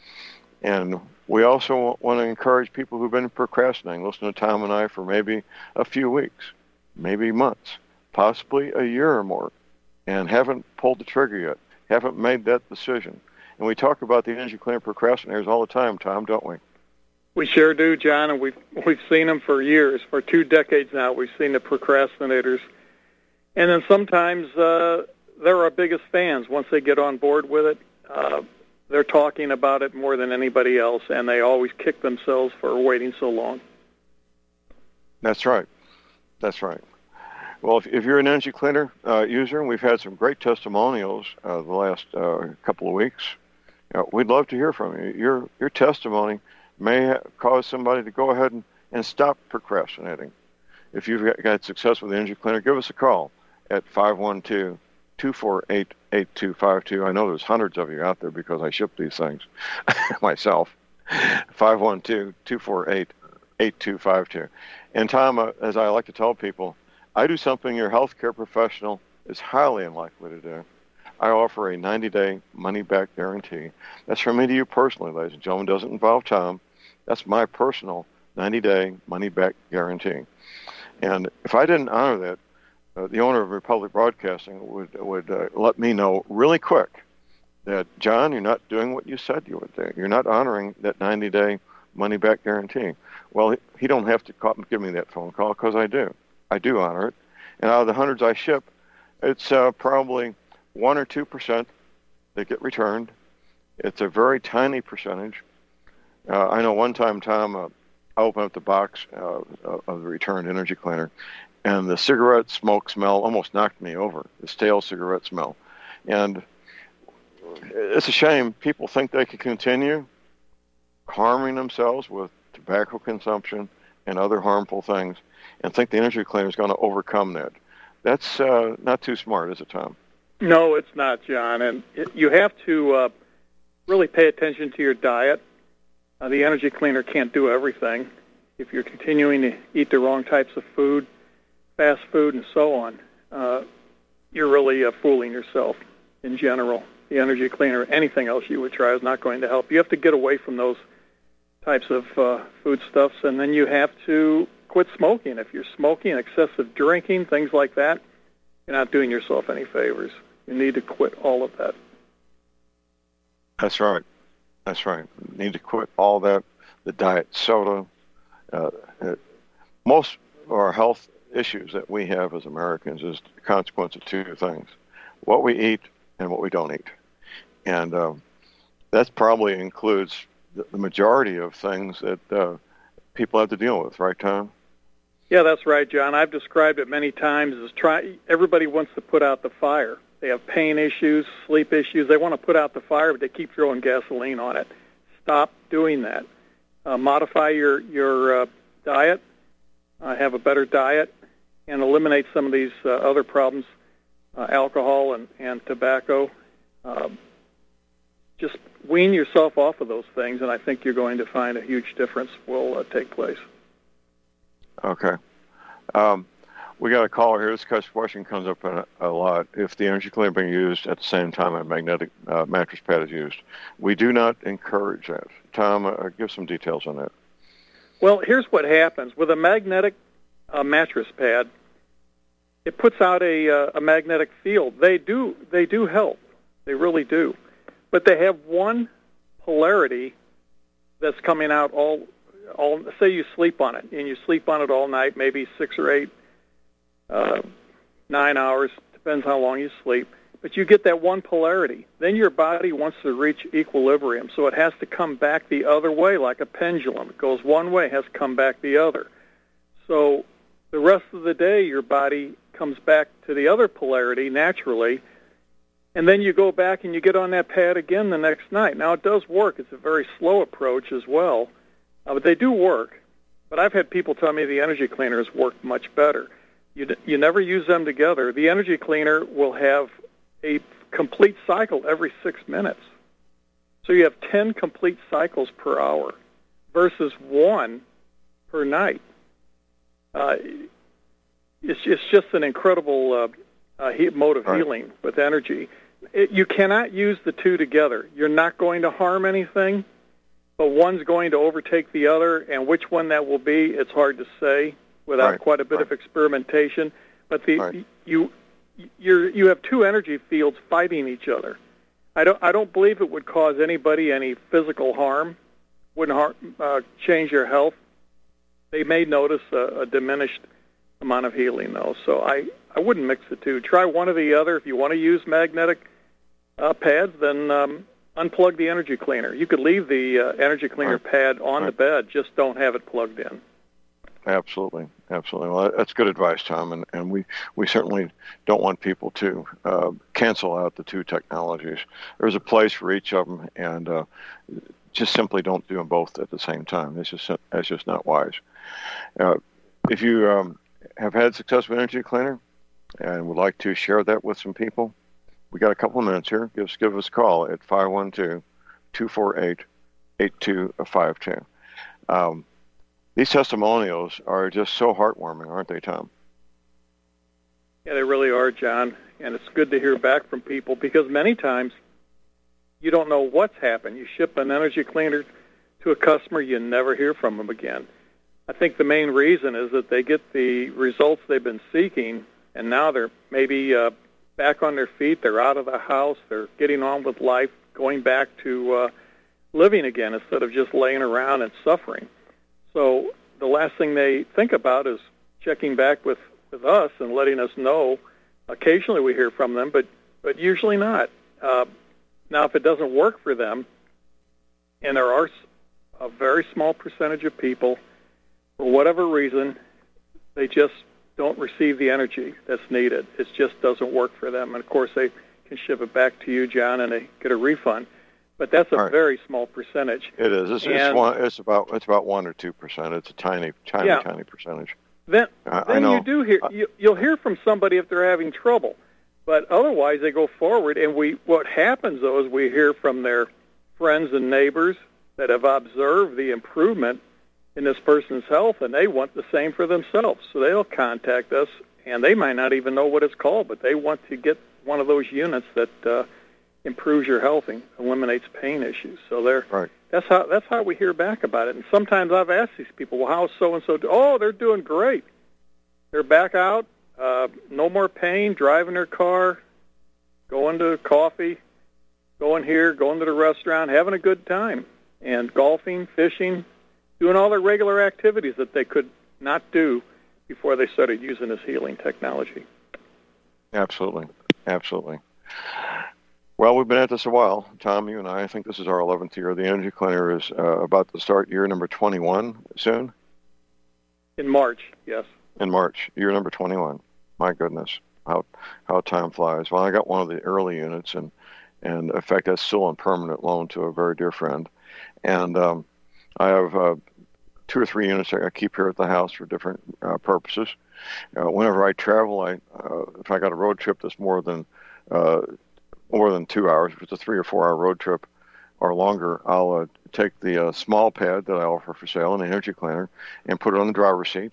Speaker 2: And we also want to encourage people who've been procrastinating, listen to Tom and I for maybe a few weeks, maybe months, possibly a year or more, and haven't pulled the trigger yet, haven't made that decision. And we talk about the energy cleaner procrastinators all the time, Tom, don't we?
Speaker 12: We sure do, John, and we've seen them for years. For 2 decades now, we've seen the procrastinators. And then sometimes they're our biggest fans once they get on board with it. they're talking about it more than anybody else, and they always kick themselves for waiting so long.
Speaker 2: That's right. That's right. Well, if you're an energy cleaner user, we've had some great testimonials the last couple of weeks. We'd love to hear from you. Your testimony may cause somebody to go ahead and stop procrastinating. If you've got success with the energy cleaner, give us a call at 512-248-8252. I know there's hundreds of you out there because I ship these things myself. 512-248-8252. And Tom, as I like to tell people, I do something your healthcare professional is highly unlikely to do. I offer a 90-day money-back guarantee. That's from me to you personally, ladies and gentlemen. It doesn't involve Tom. That's my personal 90-day money-back guarantee. And if I didn't honor that, the owner of Republic Broadcasting would let me know really quick that, John, you're not doing what you said you would do. You're not honoring that 90-day money-back guarantee. Well, he don't have to give me that phone call because I do. I do honor it. And out of the hundreds I ship, it's probably 1 or 2% that get returned. It's a very tiny percentage. I know one time, Tom, I opened up the box of the returned energy cleaner, and the cigarette smoke smell almost knocked me over, the stale cigarette smell. And it's a shame people think they can continue harming themselves with tobacco consumption and other harmful things and think the energy cleaner is going to overcome that. That's not too smart, is it, Tom?
Speaker 12: No, it's not, John. And you have to really pay attention to your diet. The energy cleaner can't do everything. If you're continuing to eat the wrong types of food, fast food, and so on, you're really fooling yourself in general. The energy cleaner, anything else you would try is not going to help. You have to get away from those types of foodstuffs, and then you have to quit smoking. If you're smoking, excessive drinking, things like that, you're not doing yourself any favors. You need to quit all of that.
Speaker 2: That's right. That's right. You need to quit all that, the diet soda. Most of our health issues that we have as Americans is the consequence of two things: what we eat and what we don't eat. And that probably includes the majority of things that people have to deal with, right, Tom?
Speaker 12: Yeah, that's right, John. I've described it many times as everybody wants to put out the fire. They have pain issues, sleep issues. They want to put out the fire, but they keep throwing gasoline on it. Stop doing that. Modify your diet, have a better diet, and eliminate some of these other problems, alcohol and tobacco. Just wean yourself off of those things, and I think you're going to find a huge difference will take place.
Speaker 2: Okay. We got a caller here. This question comes up a lot. If the energy cleaner being used at the same time a magnetic mattress pad is used, we do not encourage that. Tom, give some details on that.
Speaker 12: Well, here's what happens. With a magnetic mattress pad, it puts out a magnetic field. They do help. They really do. But they have one polarity that's coming out all. Say you sleep on it, and you sleep on it all night, maybe 6 or 8, 9 hours, depends how long you sleep. But you get that one polarity. Then your body wants to reach equilibrium, so it has to come back the other way like a pendulum. It goes one way, has to come back the other. So the rest of the day, your body comes back to the other polarity naturally, and then you go back and you get on that pad again the next night. Now, it does work. It's a very slow approach as well, but they do work. But I've had people tell me the energy cleaners work much better. You never use them together. The energy cleaner will have a complete cycle every 6 minutes. So you have 10 complete cycles per hour versus 1 per night. It's just an incredible mode of healing with energy. You cannot use the two together. You're not going to harm anything, but one's going to overtake the other, and which one that will be, it's hard to say without quite a bit of experimentation. But you have two energy fields fighting each other. I don't believe it would cause anybody any physical harm. Wouldn't change your health. They may notice a diminished amount of healing, though. So I wouldn't mix the two. Try one or the other. If you want to use magnetic pads, then unplug the energy cleaner. You could leave the energy cleaner pad on the bed, just don't have it plugged in.
Speaker 2: Absolutely. Well, that's good advice, Tom, and we certainly don't want people to cancel out the two technologies. There's a place for each of them, and just simply don't do them both at the same time. That's just not wise. If you have had success with Energy Cleaner and would like to share that with some people, we got a couple of minutes here. Give us a call at 512-248-8252. These testimonials are just so heartwarming, aren't they, Tom?
Speaker 12: Yeah, they really are, John. And it's good to hear back from people because many times you don't know what's happened. You ship an energy cleaner to a customer, you never hear from them again. I think the main reason is that they get the results they've been seeking, and now they're maybe back on their feet. They're out of the house. They're getting on with life, going back to living again instead of just laying around and suffering. So the last thing they think about is checking back with us and letting us know. Occasionally we hear from them, but usually not. Now, if it doesn't work for them, and there are a very small percentage of people, for whatever reason, they just don't receive the energy that's needed. It just doesn't work for them. And, of course, they can ship it back to you, John, and they get a refund. But that's a very small percentage.
Speaker 2: It is. It's about 1 or 2%. It's a tiny percentage.
Speaker 12: Then you do hear you'll hear from somebody if they're having trouble, but otherwise they go forward. And what happens though is we hear from their friends and neighbors that have observed the improvement in this person's health, and they want the same for themselves. So they'll contact us, and they might not even know what it's called, but they want to get one of those units that improves your health and eliminates pain issues. So that's how we hear back about it. And sometimes I've asked these people, well, how's so-and-so? Oh, they're doing great. They're back out, no more pain, driving their car, going to coffee, going here, going to the restaurant, having a good time, and golfing, fishing, doing all their regular activities that they could not do before they started using this healing technology.
Speaker 2: Absolutely. Well, we've been at this a while, Tom, you and I think this is our 11th year. The Energy Cleaner is about to start year number 21 soon.
Speaker 12: In March, yes.
Speaker 2: In March, year number 21. My goodness, how time flies. Well, I got one of the early units, and in fact, that's still on permanent loan to a very dear friend. And I have 2 or 3 units I keep here at the house for different purposes. Whenever I travel, if I got a road trip that's more than 2 hours, if it's a 3 or 4 hour road trip or longer, I'll take the small pad that I offer for sale, an Energy Cleaner, and put it on the driver's seat.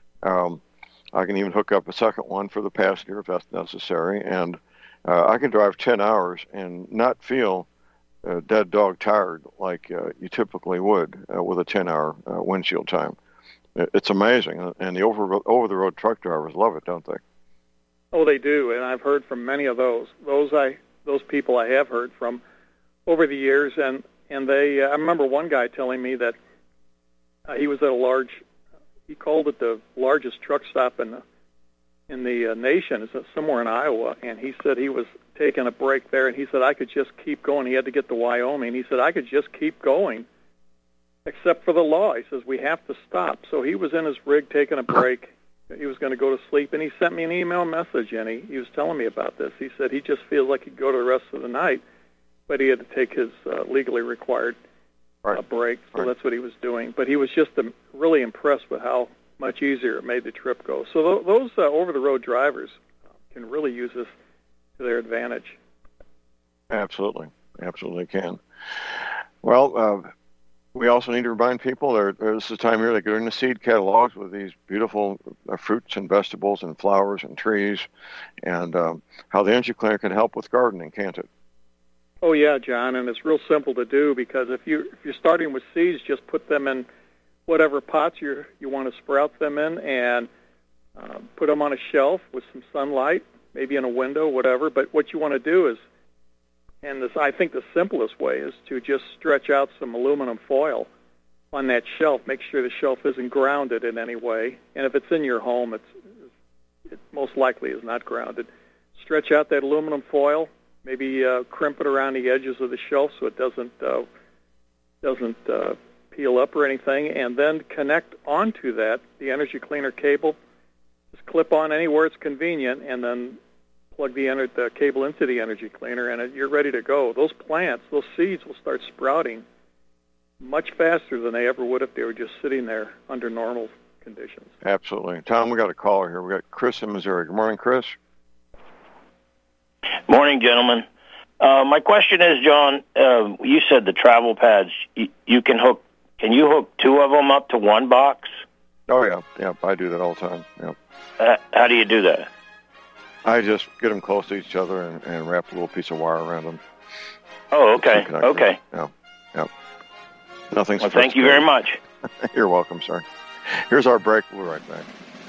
Speaker 2: I can even hook up a second one for the passenger if that's necessary, and I can drive 10 hours and not feel dead dog tired like you typically would with a 10-hour windshield time. It's amazing, and the over-the-road truck drivers love it, don't they?
Speaker 12: Oh, they do, and I've heard from many of those people I have heard from over the years, and they. I remember one guy telling me that he was at he called it the largest truck stop in the nation. It's somewhere in Iowa, and he said he was taking a break there, and he said I could just keep going. He had to get to Wyoming. He said I could just keep going, except for the law. He says we have to stop. So he was in his rig taking a break. He was going to go to sleep, and he sent me an email message, and he was telling me about this. He said he just feels like he'd go to the rest of the night, but he had to take his legally required break, so that's what he was doing. But he was just really impressed with how much easier it made the trip go. So those over-the-road drivers can really use this to their advantage.
Speaker 2: Absolutely can. Well, we also need to remind people there's a time here they go into seed catalogs with these beautiful fruits and vegetables and flowers and trees, and how the Energy Cleaner can help with gardening, can't it?
Speaker 12: Oh yeah, John, and it's real simple to do because if you're starting with seeds, just put them in whatever pots you want to sprout them in, and put them on a shelf with some sunlight, maybe in a window, whatever. But what you want to do is, and I think the simplest way is to just stretch out some aluminum foil on that shelf. Make sure the shelf isn't grounded in any way. And if it's in your home, it most likely is not grounded. Stretch out that aluminum foil, Maybe crimp it around the edges of the shelf so it doesn't peel up or anything, and then connect onto that the energy cleaner cable. Just clip on anywhere it's convenient, and then plug the cable into the energy cleaner, and you're ready to go. Those plants, those seeds will start sprouting much faster than they ever would if they were just sitting there under normal conditions.
Speaker 2: Absolutely. Tom, we got a caller here. We got Chris in Missouri. Good morning, Chris.
Speaker 13: Morning, gentlemen. My question is, John, you said the travel pads, you can hook. Can you hook two of them up to one box?
Speaker 2: Oh, yeah. Yeah, I do that all the time. Yeah.
Speaker 13: How do you do that?
Speaker 2: I just get them close to each other and wrap a little piece of wire around them.
Speaker 13: Oh, okay. Okay.
Speaker 2: Yeah. Yeah. Nothing's.
Speaker 13: Well, thank you very much.
Speaker 2: You're welcome, sir. Here's our break. We'll be right back.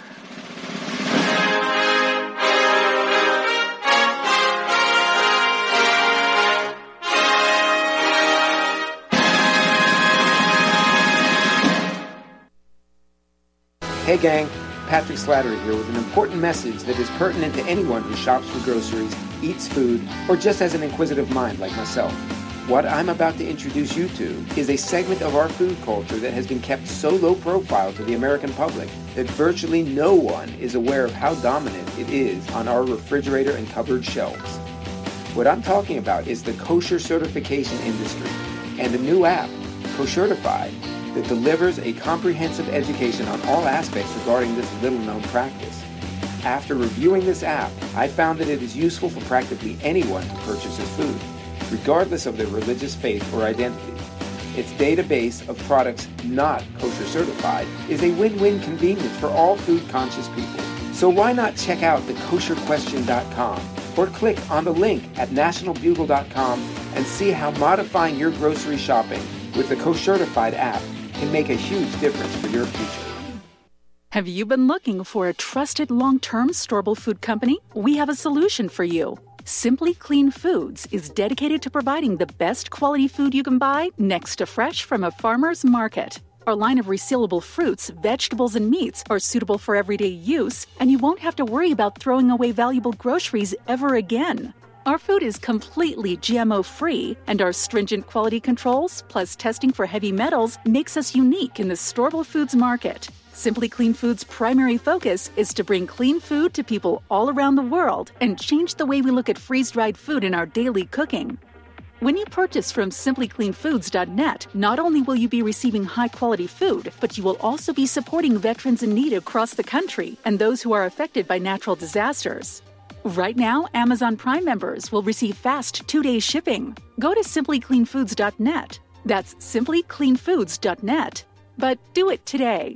Speaker 14: Hey gang, Patrick Slattery here with an important message that is pertinent to anyone who shops for groceries, eats food, or just has an inquisitive mind like myself. What I'm about to introduce you to is a segment of our food culture that has been kept so low profile to the American public that virtually no one is aware of how dominant it is on our refrigerator and cupboard shelves. What I'm talking about is the kosher certification industry and a new app, Koshertified, that delivers a comprehensive education on all aspects regarding this little-known practice. After reviewing this app, I found that it is useful for practically anyone who purchases food, regardless of their religious faith or identity. Its database of products not kosher certified is a win-win convenience for all food-conscious people. So why not check out thekosherquestion.com or click on the link at nationalbugle.com and see how modifying your grocery shopping with the Koshertified app can make a huge difference for your future.
Speaker 15: Have you been looking for a trusted long-term storable food company? We have a solution for you. Simply Clean Foods is dedicated to providing the best quality food you can buy next to fresh from a farmer's market. Our line of resealable fruits, vegetables, and meats are suitable for everyday use, and you won't have to worry about throwing away valuable groceries ever again. Our food is completely GMO-free, and our stringent quality controls, plus testing for heavy metals, makes us unique in the storable foods market. Simply Clean Foods' primary focus is to bring clean food to people all around the world and change the way we look at freeze-dried food in our daily cooking. When you purchase from simplycleanfoods.net, not only will you be receiving high-quality food, but you will also be supporting veterans in need across the country and those who are affected by natural disasters. Right now, Amazon Prime members will receive fast 2-day shipping. Go to simplycleanfoods.net. That's simplycleanfoods.net. But do it today.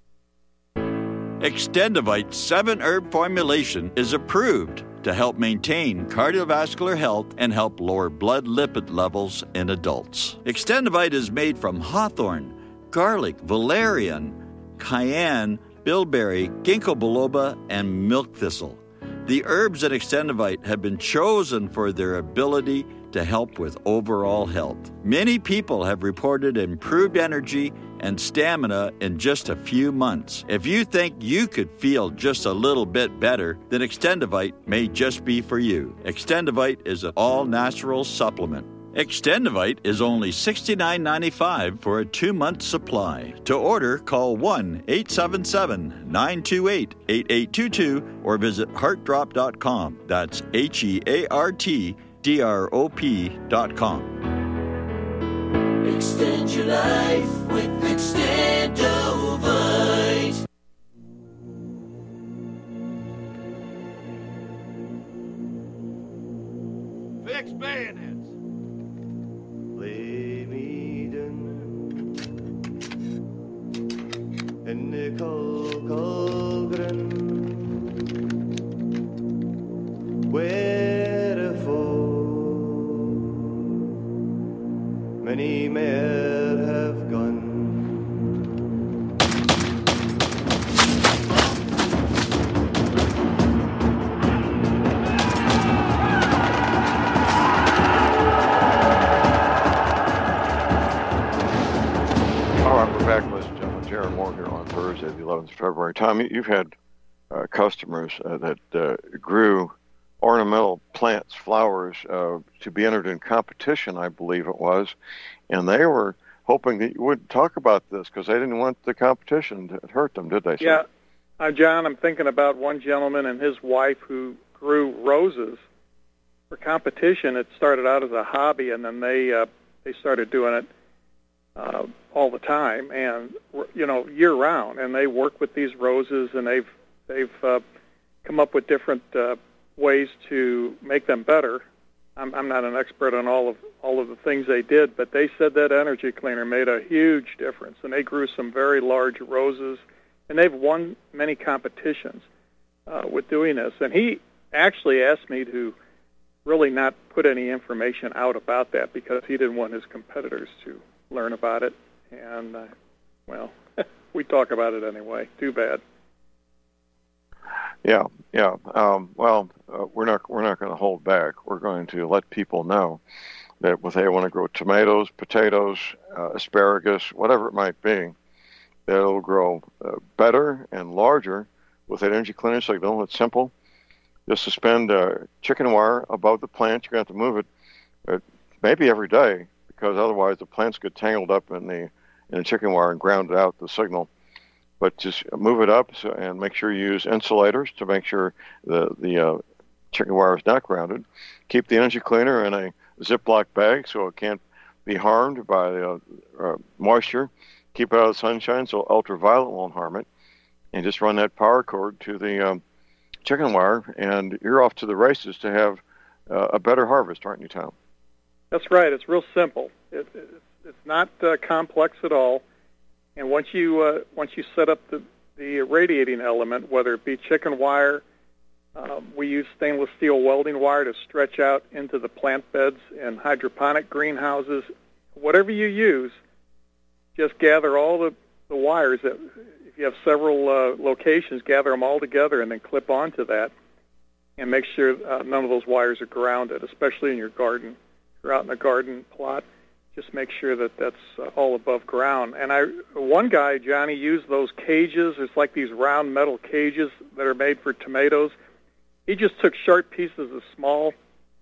Speaker 16: Extendivite 7-herb formulation is approved to help maintain cardiovascular health and help lower blood lipid levels in adults. Extendivite is made from hawthorn, garlic, valerian, cayenne, bilberry, ginkgo biloba, and milk thistle. The herbs in Extendivite have been chosen for their ability to help with overall health. Many people have reported improved energy and stamina in just a few months. If you think you could feel just a little bit better, then Extendivite may just be for you. Extendivite is an all-natural supplement. Extendivite is only $69.95 for a 2-month supply. To order, call 1-877-928-8822 or visit heartdrop.com. That's HEARTDROP.com.
Speaker 1: Extend your life with Extendovite.
Speaker 17: Fix bayonets.
Speaker 1: Lay me down in the Colgren, wherefore many men have gone.
Speaker 2: Back, ladies and gentlemen. Jaron Moore here on Thursday, the 11th of February. Tom, you've had customers that grew ornamental plants, flowers, to be entered in competition, I believe it was. And they were hoping that you wouldn't talk about this because they didn't want the competition to hurt them, did they?
Speaker 12: Yeah. John, I'm thinking about one gentleman and his wife who grew roses for competition. It started out as a hobby, and then they started doing it all the time, and year round. And they work with these roses, and they've come up with different ways to make them better. I'm not an expert on all of the things they did, but they said that energy cleaner made a huge difference, and they grew some very large roses. And they've won many competitions with doing this. And he actually asked me to really not put any information out about that because he didn't want his competitors to learn about it. And, we talk about it anyway. Too bad.
Speaker 2: Yeah. We're not going to hold back. We're going to let people know that if they want to grow tomatoes, potatoes, asparagus, whatever it might be, that it'll grow better and larger with that energy cleaner signal. It's simple. Just suspend chicken wire above the plant. You're going to have to move it maybe every day because otherwise the plants get tangled up in the chicken wire and ground out the signal. But just move it up and make sure you use insulators to make sure the chicken wire is not grounded. Keep the energy cleaner in a Ziploc bag so it can't be harmed by moisture. Keep it out of the sunshine so ultraviolet won't harm it. And just run that power cord to the chicken wire, and you're off to the races to have a better harvest, aren't you, Tom?
Speaker 12: That's right. It's real simple. It's not complex at all. And once you set up the radiating element, whether it be chicken wire, we use stainless steel welding wire to stretch out into the plant beds and hydroponic greenhouses. Whatever you use, just gather all the wires. That if you have several locations, gather them all together and then clip onto that, and make sure none of those wires are grounded, especially in your garden. If you're out in a garden plot, just make sure that that's all above ground. And one guy, Johnny, used those cages. It's like these round metal cages that are made for tomatoes. He just took sharp pieces of small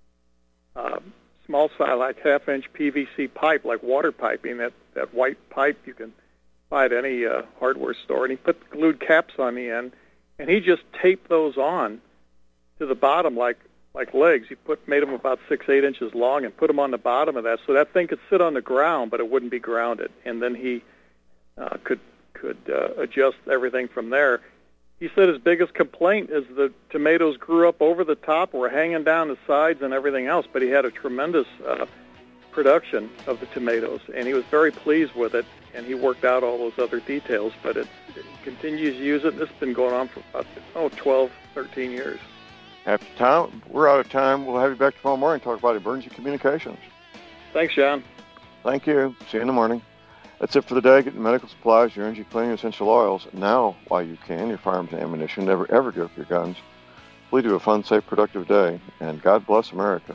Speaker 12: size, like half-inch PVC pipe, like water piping, that white pipe you can buy at any hardware store. And he put glued caps on the end, and he just taped those on to the bottom like legs. He made them about 6-8 inches long and put them on the bottom of that, so that thing could sit on the ground, but it wouldn't be grounded. And then he could adjust everything from there. He said his biggest complaint is the tomatoes grew up over the top, were hanging down the sides and everything else, but he had a tremendous production of the tomatoes, and he was very pleased with it, and he worked out all those other details, but it continues to use it. This has been going on for about 12, 13 years.
Speaker 2: After time, we're out of time. We'll have you back tomorrow morning and talk about emergency communications.
Speaker 12: Thanks, John.
Speaker 2: Thank you. See you in the morning. That's it for the day. Get your medical supplies, your energy cleaning, essential oils. Now, while you can, your firearms and ammunition. Never, ever give up your guns. Please do a fun, safe, productive day. And God bless America.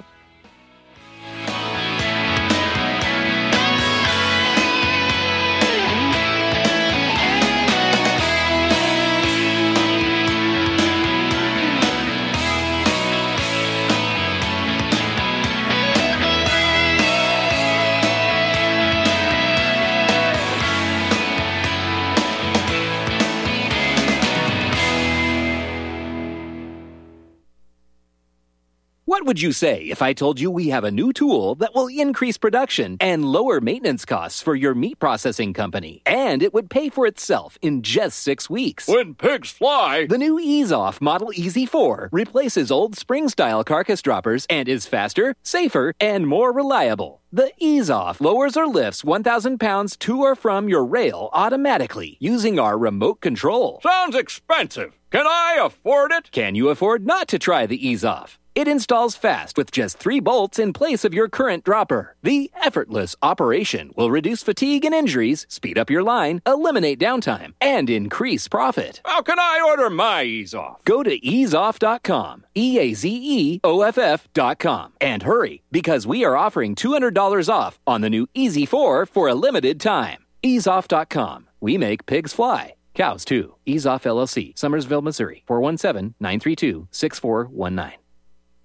Speaker 18: What would you say if I told you we have a new tool that will increase production and lower maintenance costs for your meat processing company? And it would pay for itself in just 6 weeks.
Speaker 10: When pigs fly!
Speaker 18: The new EaseOff Model EZ4 replaces old spring-style carcass droppers and is faster, safer, and more reliable. The EaseOff lowers or lifts 1,000 pounds to or from your rail automatically using our remote control.
Speaker 10: Sounds expensive. Can I afford it?
Speaker 18: Can you afford not to try the EaseOff? It installs fast with just 3 bolts in place of your current dropper. The effortless operation will reduce fatigue and injuries, speed up your line, eliminate downtime, and increase profit.
Speaker 10: How can I order my EaseOff?
Speaker 18: Go to easeoff.com, EAZEOFF.com, and hurry, because we are offering $200 off on the new EZ4 for a limited time. Easeoff.com. We make pigs fly. Cows, too. EaseOff LLC, Summersville, Missouri, 417-932-6419.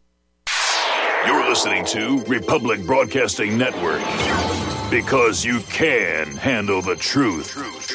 Speaker 19: You're listening to Republic Broadcasting Network. Because you can handle the truth.